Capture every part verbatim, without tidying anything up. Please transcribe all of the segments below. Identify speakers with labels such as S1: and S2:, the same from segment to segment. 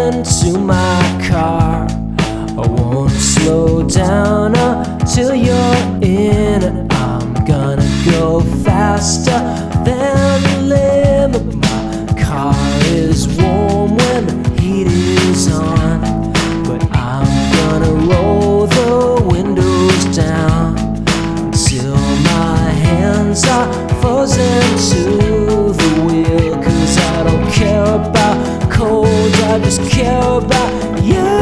S1: into my car. I won't slow down until you're in it. I'm gonna go faster than the limit. My car is warm when the heat is on, but I'm gonna roll the windows down until my hands are frozen to the wheel. Cause I don't care about cold, I just care about you.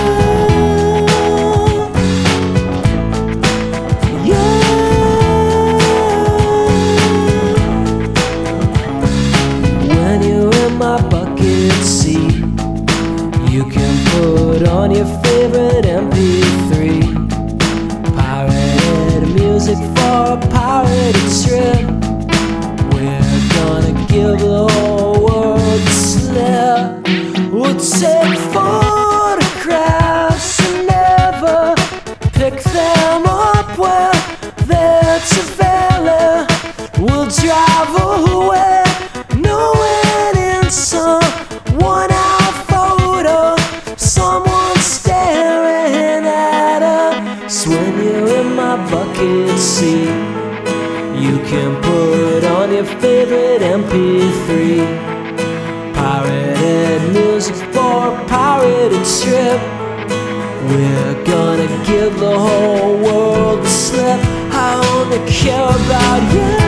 S1: You can put on your favorite M P three, pirated music for a pirated trip. We're gonna give the whole world the slip. We'll take photographs and never pick them up where they're too valid. We'll drive away knowing in someone else someone's staring at us. When you're in my bucket seat, you can put on your favorite M P three, pirated music for a pirated trip. We're gonna give the whole world the slip. I only care about you.